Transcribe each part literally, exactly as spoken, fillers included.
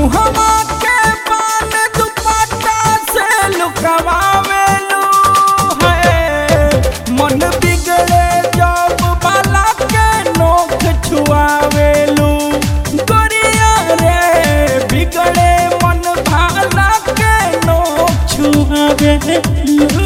मुहमा के पान दुपट्टा से लुकवावेलू है। मन बिगड़े जब बाला के नोक छुआवेलू गोरिया रे, बिगड़े मन भाला के नोक छुआवेलू।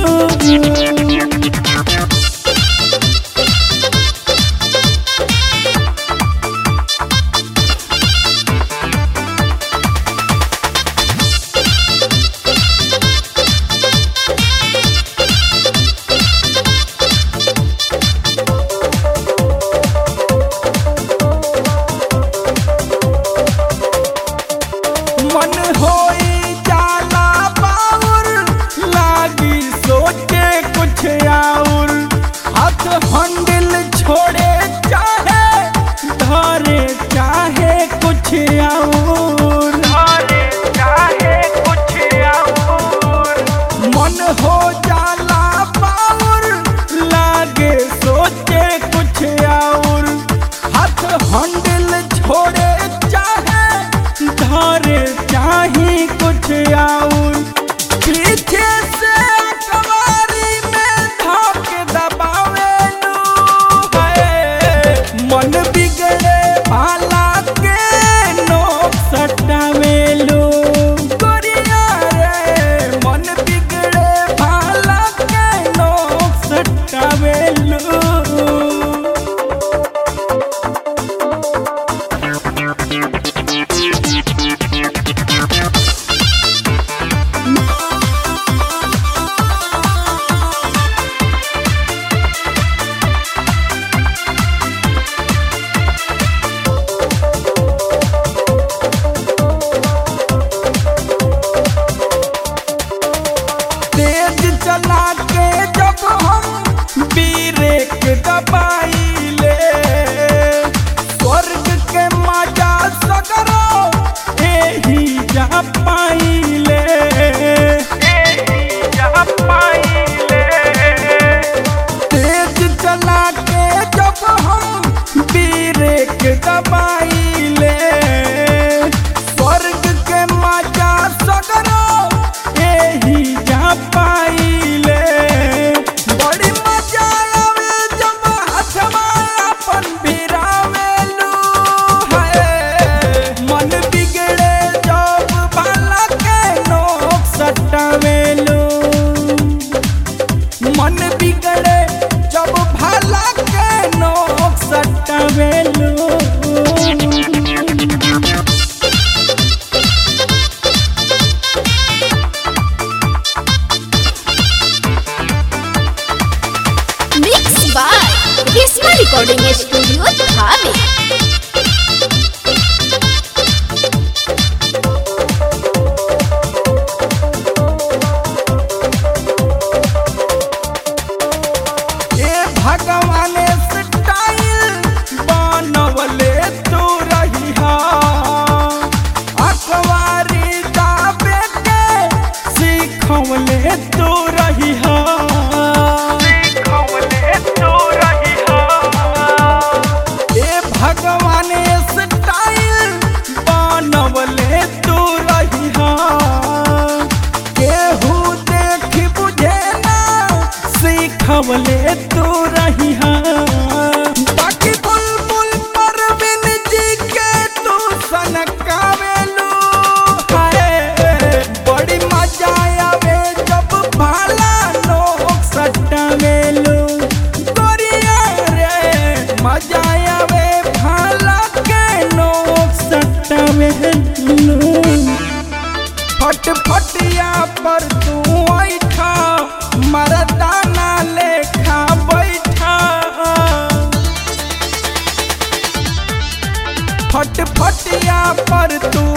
मन होई जाला बाउर, लागी सोचे कुछ और, हाथ हंडिल छोड़े चाहे धरे चाहे कुछ और, धरे चाहे कुछ और। मन हो जाला बाउर, लागे सोचे कुछ और, हाथ हंडिल छोड़े चाहे धरे चाही कुछ और। पीछे से कवारी में धोक दबावेलू है। मन बिगड़े भाला के नोक सटावेलू गोरिया रे, मन बिगड़े भाला के नोक सटावेलू। तेज चला के जब हम ब्रेक दबाइले, स्वर्ग के मजा सगरो एही जा पाइले, एही जा पाइले। तेज चला के जब हम ब्रेक दबाइले, स्वर्ग के मजा सगरो एही जा पाइले। बड़ी मजा आवे जब हथवा अपन भिरावेलू है। मन बिगड़े जब भाला के नोक सटावेलू, मन बिगड़े जब भाला के नोक सटावेलू। Mix by Reshma recording studio Dhawe. ए भगवान स्टाइल बनवले तू रहिहा, अखबारी दाबे के सीखवले तू रहिहा, सीखवले तू रहिहा। ए भगवान स्टाइल बनवले तू रहिहा, केहू देख बुझे ना सीखवले तू रहिहा। बाकी बुलबुल परवीन जी के तू सनकावेलू है। बड़ी मजा आवे जब भाला नोक सटावेलू गोरिया रे, मजा आवे भाला के नोक सटावेलू। फट फटिया पर तू ऐठा, मरदाना लेखा बैठा। फट फटिया पर तू